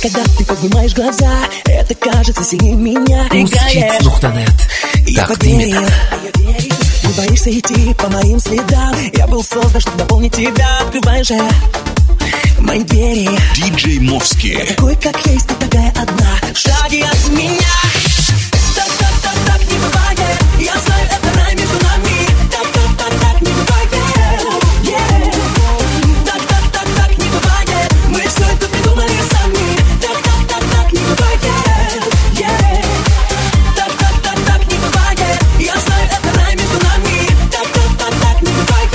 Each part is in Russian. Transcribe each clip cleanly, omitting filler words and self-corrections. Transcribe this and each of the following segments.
когда ты поднимаешь глаза, это кажется сильнее меня. Я поверил. Не боишься идти по моим следам. Я был создан, чтобы дополнить тебя. Открывай же мои двери. Диджей Мовский. Я такой, как есть, ты такая одна. В шаге от меня. Так не бывает. Я знаю, это рай между нами. Так не бывает. Так не бывает. Мы все это придумали сами. Так не бывает. Так не бывает. Я знаю, это рай между нами. Так не бывает.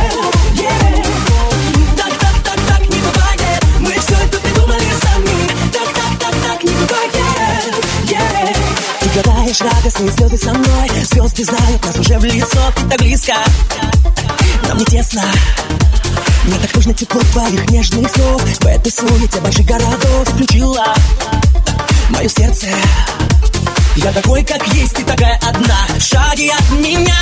Так не бывает. Мы все это придумали сами. Так не бывает. Ты гадаешь радостные слезы со мной. Звезды знают нас уже в лицо. Ты так близко, нам не тесно. Мне так нужно тепло твоих нежных слов. В этой суете больших городов включила мое сердце. Я такой, как есть, ты такая одна. В шаге от меня.